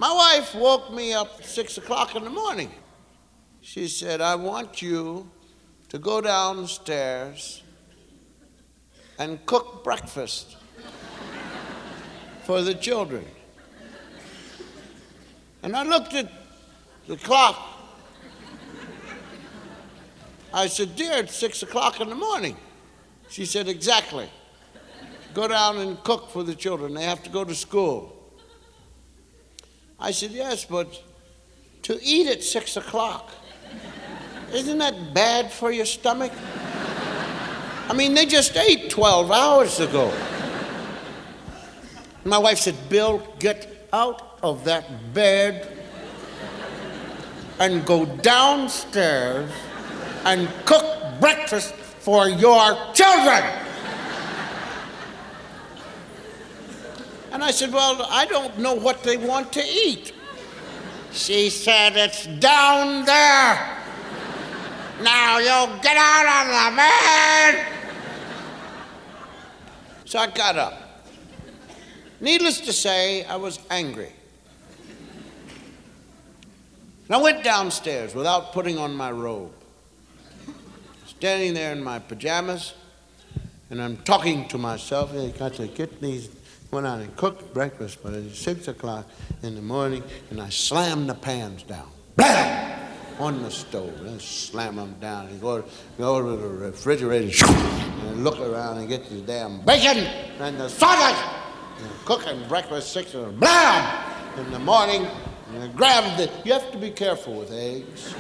My wife woke me up at 6 o'clock in the morning. She said, I want you to go downstairs and cook breakfast for the children. And I looked at the clock. I said, dear, it's 6 o'clock in the morning. She said, exactly. Go down and cook for the children. They have to go to school. I said, yes, but to eat at 6 o'clock, isn't that bad for your stomach? I mean, they just ate 12 hours ago. My wife said, Bill, get out of that bed and go downstairs and cook breakfast for your children. And I said, well, I don't know what they want to eat. She said, it's down there. Now you get out of the bed. So I got up. Needless to say, I was angry. And I went downstairs without putting on my robe. Standing there in my pajamas, and I'm talking to myself. I got to get these, went out and cooked breakfast, but it's 6 o'clock in the morning, and I slammed the pans down. Blam! On the stove. And slam them down. And go to the refrigerator and look around and get the damn bacon and the sausage. And cooking breakfast 6 o'clock. Blam! In the morning, and I grabbed the, you have to be careful with eggs.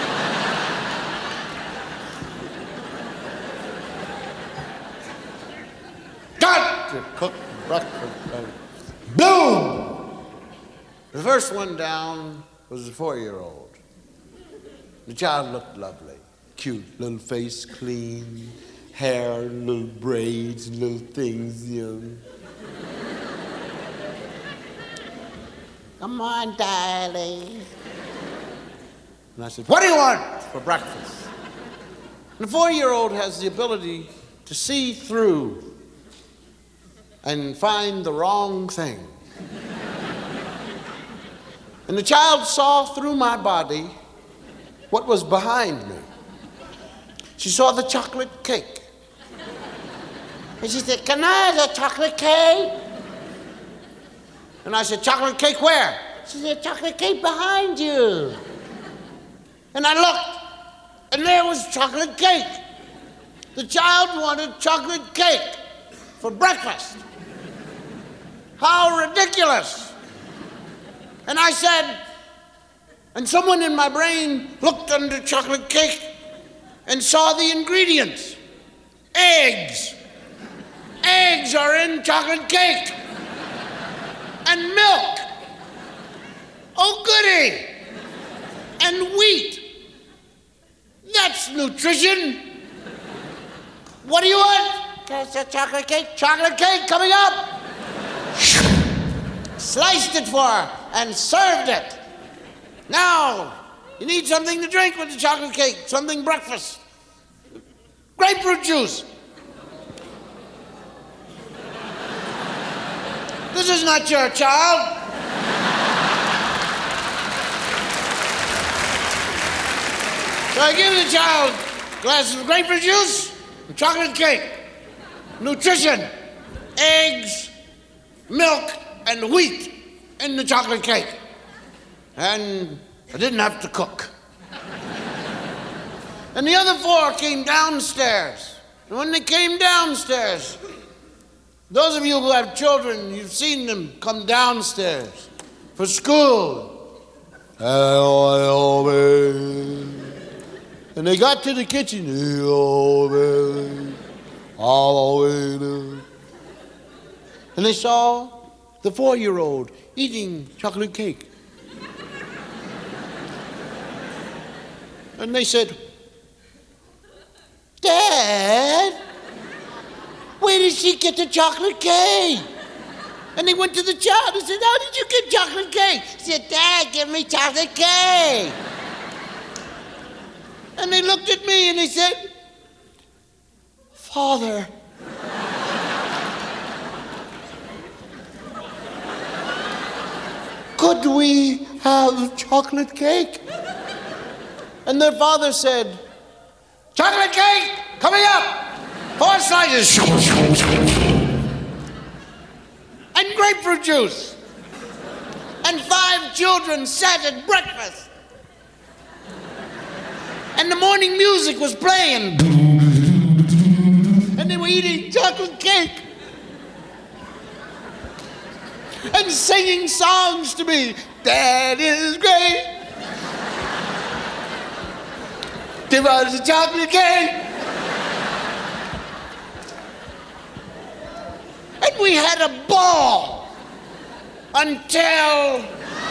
Got to cook breakfast. Boom! The first one down was a 4-year-old. The child looked lovely, cute, little face clean, hair, little braids, little things, you know. Come on, darling. And I said, what do you want for breakfast? And the 4-year-old has the ability to see through and find the wrong thing. And the child saw through my body what was behind me. She saw the chocolate cake. And she said, can I have a chocolate cake? And I said, chocolate cake where? She said, chocolate cake behind you. And I looked, and there was chocolate cake. The child wanted chocolate cake for breakfast. How ridiculous. And I said, and someone in my brain looked under chocolate cake and saw the ingredients. Eggs. Eggs are in chocolate cake. And milk. Oh, goody. And wheat. That's nutrition. What do you want? There's a chocolate cake. Chocolate cake coming up. Sliced it for her and served it. Now, you need something to drink with the chocolate cake, something breakfast. Grapefruit juice. This is not your child. So I give the child a glass of grapefruit juice and chocolate cake. Nutrition, eggs, milk, and wheat in the chocolate cake. And I didn't have to cook. And the other 4 came downstairs. And when they came downstairs, those of you who have children, you've seen them come downstairs for school. And they got to the kitchen. And they saw the 4-year-old eating chocolate cake. And they said, Dad, where did she get the chocolate cake? And they went to the child and said, how did you get chocolate cake? He said, Dad, give me chocolate cake. And they looked at me and they said, Father. could we have chocolate cake? And their father said, chocolate cake, coming up, 4 slices. And grapefruit juice. And 5 children sat at breakfast. And the morning music was playing. And they were eating chocolate cake. And singing songs to me. That is great. Give us a chocolate cake. And we had a ball until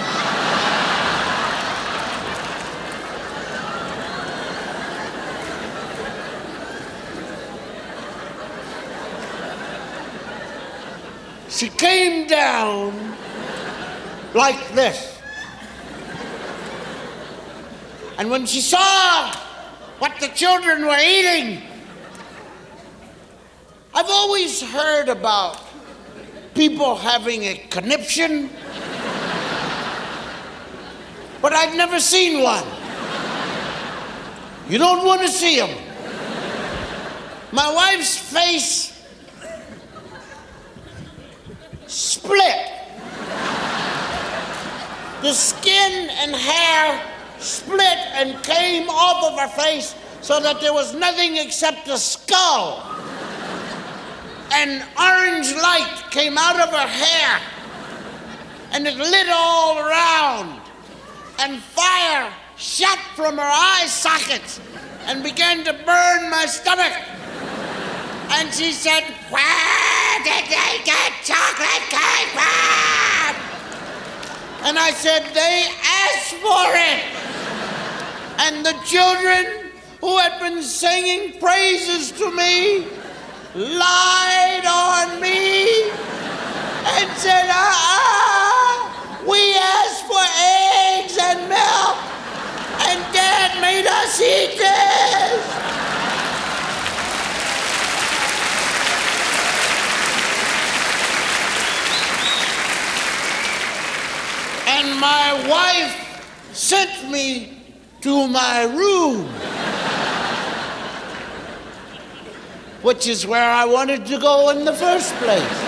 she came down like this. And when she saw what the children were eating, I've always heard about people having a conniption, but I've never seen one. You don't want to see them. My wife's face split. The skin and hair split and came off of her face so that there was nothing except a skull. And orange light came out of her hair, and it lit all around, and fire shot from her eye sockets and began to burn my stomach. And she said, where did they get chocolate cake from? And I said, they asked for it. And the children who had been singing praises to me lied on me and said, we asked for eggs and milk, and Dad made us eat this. And my wife sent me to my room, which is where I wanted to go in the first place.